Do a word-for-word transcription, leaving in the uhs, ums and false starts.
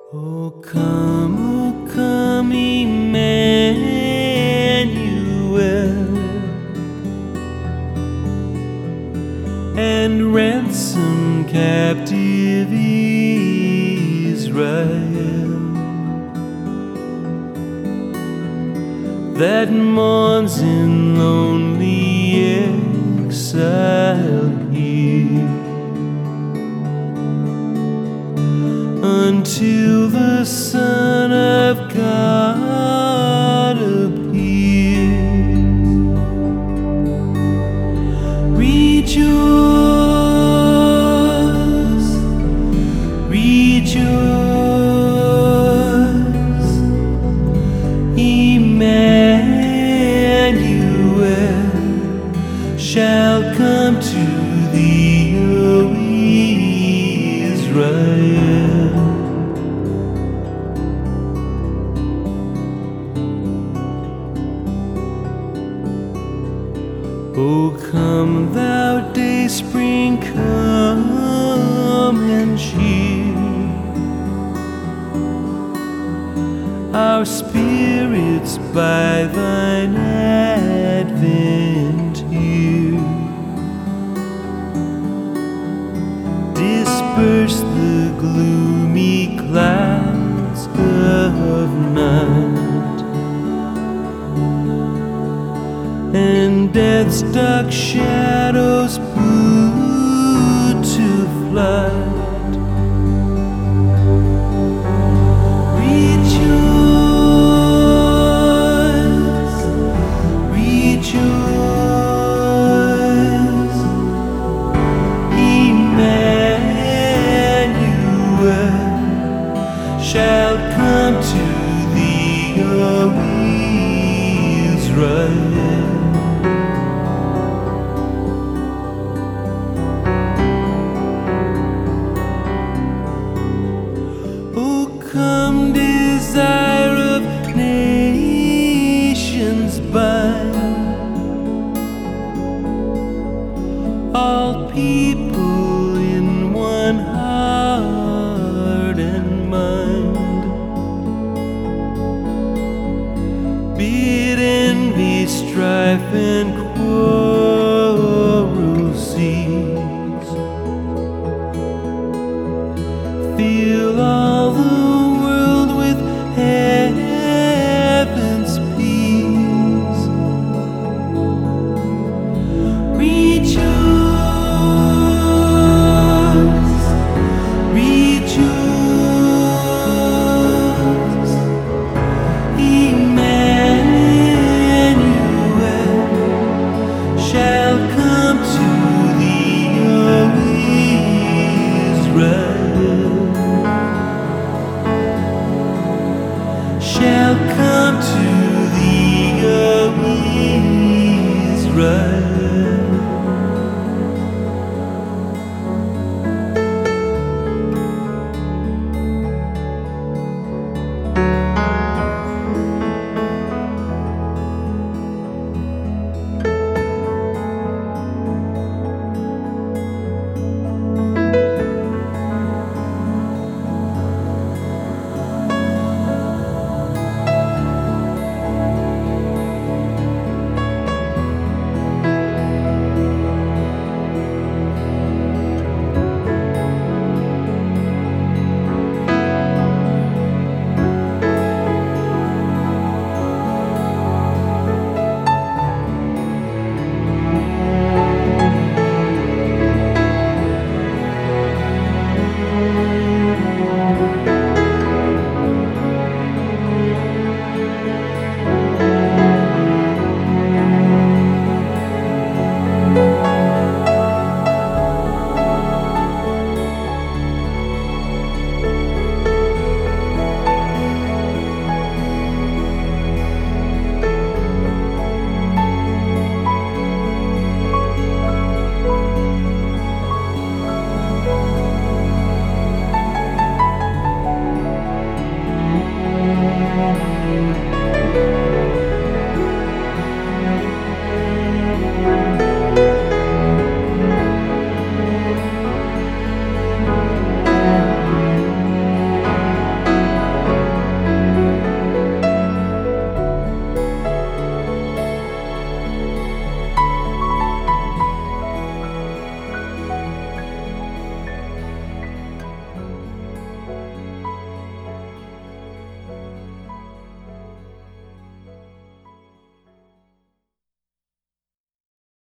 Oh come, oh come, Emmanuel, and ransom captive Israel that mourns in lonely exile here, until the Son of God appears. Rejoice, rejoice, Emmanuel shall come to thee, O Israel. Oh come thou day spring, come and cheer our spirits by thine advent here. Disperse the gloomy clouds of night, and death's dark shadows put to flight. Rejoice, rejoice, Emmanuel shall come to thee, O Israel. Come, desire of nations, bind all people in one heart and mind. Bid envy, strife, and quarrel cease. Fill all the heaven's peace. Rejoice, rejoice, Emmanuel shall come to thee, O Israel. Shall come to thee, O Israel.